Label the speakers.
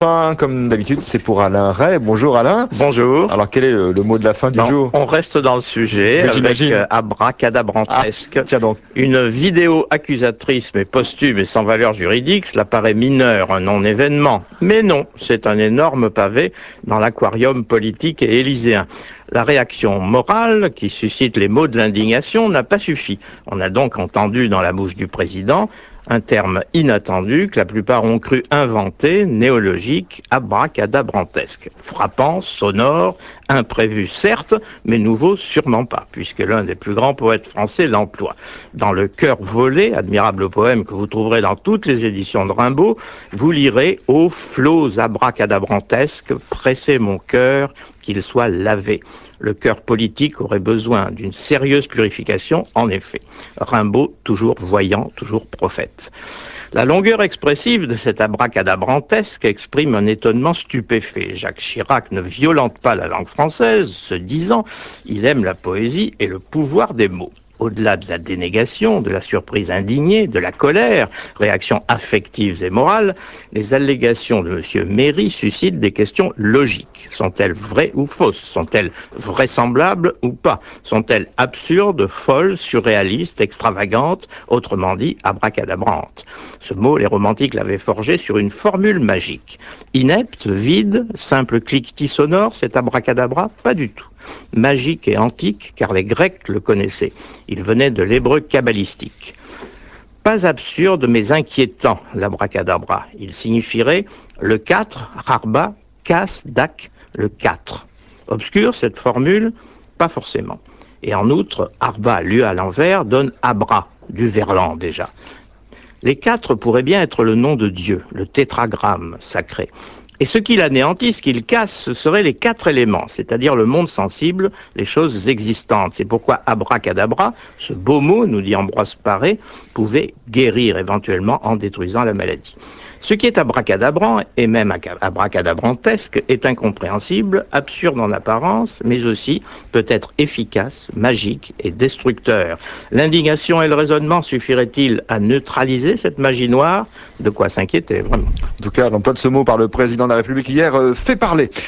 Speaker 1: Fin, comme d'habitude, c'est pour Alain Ray. Bonjour Alain.
Speaker 2: Bonjour.
Speaker 1: Alors quel est le mot de la fin du jour?
Speaker 2: On reste dans le sujet
Speaker 1: Oui,
Speaker 2: avec
Speaker 1: j'imagine. Ah,
Speaker 2: abracadabrantesque.
Speaker 1: tiens donc.
Speaker 2: Une vidéo accusatrice mais posthume et sans valeur juridique, cela paraît mineur, un non-événement. Mais non, c'est un énorme pavé dans l'aquarium politique et élyséen. La réaction morale qui suscite les mots de l'indignation n'a pas suffi. On a donc entendu dans la bouche du président un terme inattendu que la plupart ont cru inventé, néologique, abracadabrantesque. Frappant, sonore, imprévu certes, mais nouveau sûrement pas, puisque l'un des plus grands poètes français l'emploie. Dans Le Cœur volé, admirable poème que vous trouverez dans toutes les éditions de Rimbaud, vous lirez « Ô flots abracadabrantesques, pressez mon cœur, qu'il soit lavé ». Le cœur politique aurait besoin d'une sérieuse purification, en effet. Rimbaud, toujours voyant, toujours prophète. La longueur expressive de cet abracadabrantesque exprime un étonnement stupéfait. Jacques Chirac ne violente pas la langue française, se disant, il aime la poésie et le pouvoir des mots. Au-delà de la dénégation, de la surprise indignée, de la colère, réactions affectives et morales, les allégations de M. Méry suscitent des questions logiques. Sont-elles vraies ou fausses? Sont-elles vraisemblables ou pas? Sont-elles absurdes, folles, surréalistes, extravagantes, autrement dit abracadabrantes? Ce mot, les romantiques l'avaient forgé sur une formule magique. Inepte, vide, simple cliquetis sonore, cet abracadabra? Pas du tout. Magique et antique, car les Grecs le connaissaient. Il venait de l'hébreu kabbalistique. Pas absurde, mais inquiétant, l'abracadabra. Il signifierait le 4, rarba, cas, dac, le 4. Obscure cette formule? Pas forcément. Et en outre, arba, lu à l'envers, donne abra, du verlan déjà. Les 4 pourraient bien être le nom de Dieu, le tétragramme sacré. Et ce qu'il anéantit, ce qu'il casse, ce seraient les 4 éléments, c'est-à-dire le monde sensible, les choses existantes. C'est pourquoi abracadabra, ce beau mot, nous dit Ambroise Paré, pouvait guérir éventuellement en détruisant la maladie. Ce qui est abracadabrant, et même abracadabrantesque, est incompréhensible, absurde en apparence, mais aussi peut-être efficace, magique et destructeur. L'indignation et le raisonnement suffiraient-ils à neutraliser cette magie noire? De quoi s'inquiéter, vraiment.
Speaker 1: En tout cas, l'emploi de ce mot par le président de la République hier fait parler.